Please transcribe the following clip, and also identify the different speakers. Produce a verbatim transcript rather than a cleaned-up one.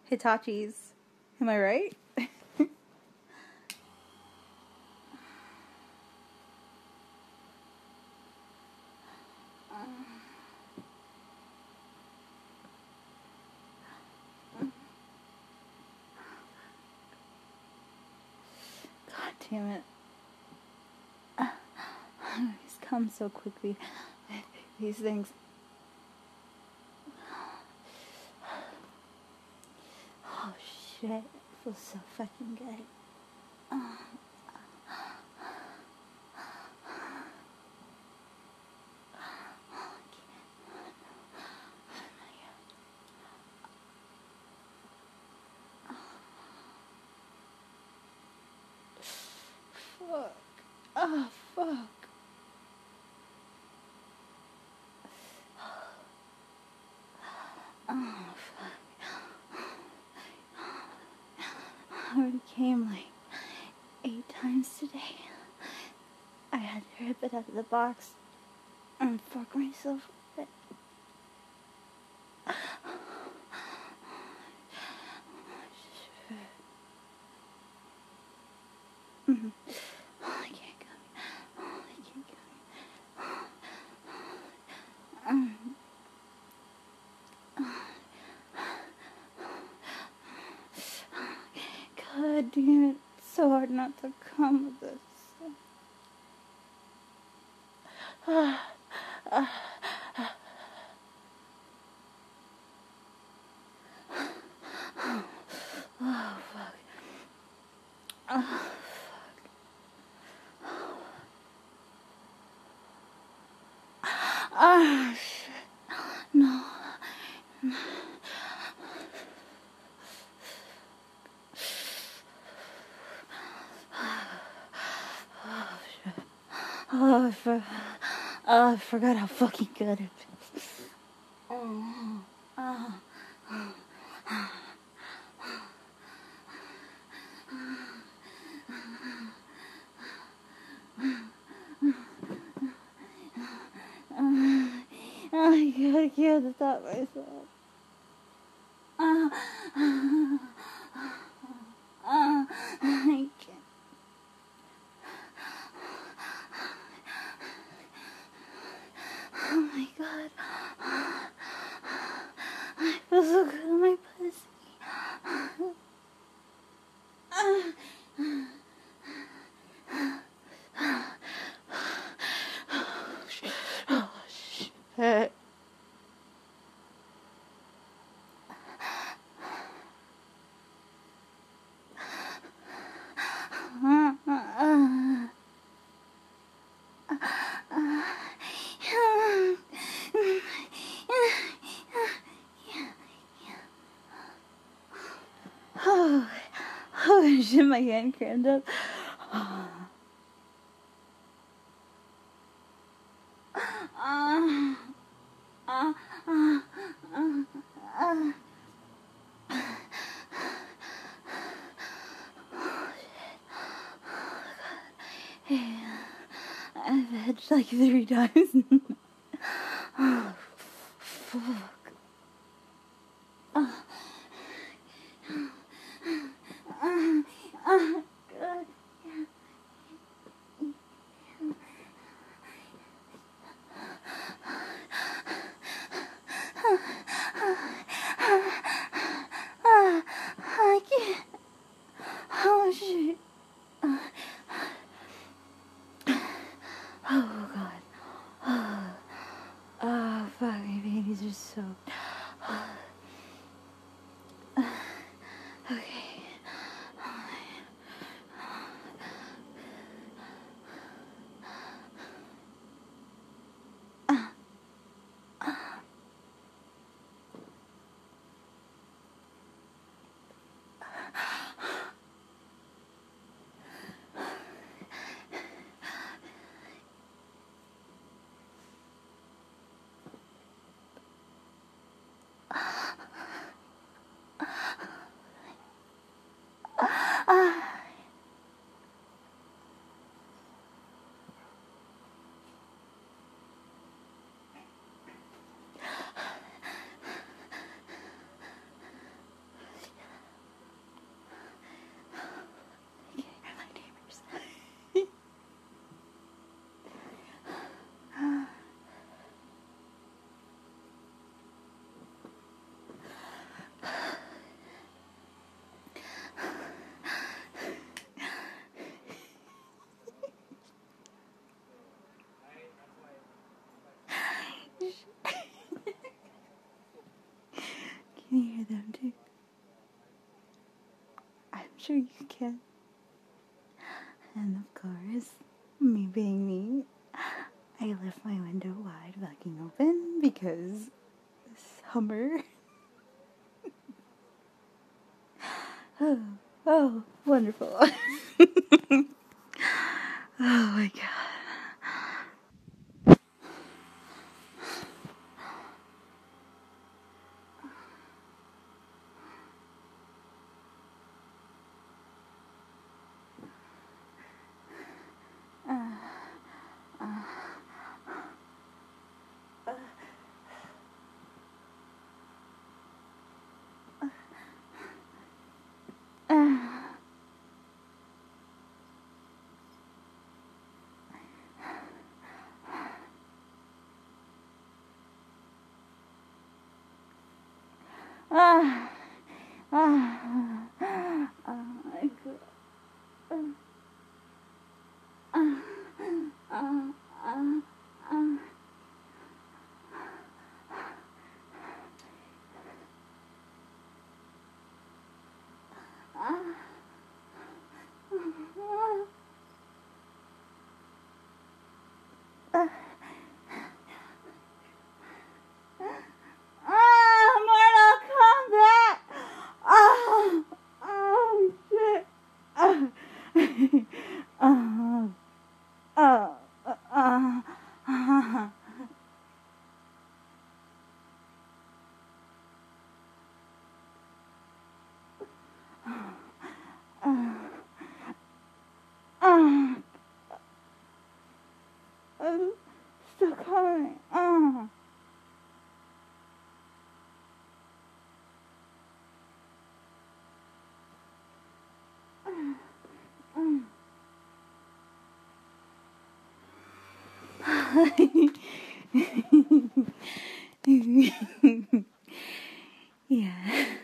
Speaker 1: Hitachi's. Am I right? God damn it. He's come so quickly. These things. Oh shit. It feels so fucking good. Oh. Fuck. Oh, fuck. Oh, fuck. I already came like eight times today. I had to rip it out of the box and fuck myself with it. Mm-hmm. Oh, I can't go. Oh, I can't go. Um. God damn it. It's so hard not to come with this. Ah. Ah. Oh, fuck. Oh, fuck. Ah, shit. No. No. Oh, shit. Oh, I, for- oh, I forgot how fucking good it feels. Oh. Oh. I gotta kill the thought myself. Uh, uh, uh, I can't. Oh my god. I feel so good in my pussy. Oh shit. Oh shit. Oh, oh shit, my hand crammed up. Oh. Uh, uh, uh, uh, uh. Yeah. I've had like three times. Oh, fuck. Oh. Uh, uh, God. I can't. Oh shit. Oh god. Oh, oh fuck, my babies are so. Okay. Can you hear them too? I'm sure you can. And of course, me being me, I left my window wide fucking open because summer. oh, oh, wonderful. Oh my god. Ah, ah, ah, I could, ah, ah, ah, ah, ah. Oh, oh, uh, uh, uh, I'm still coming. Uh. Yeah.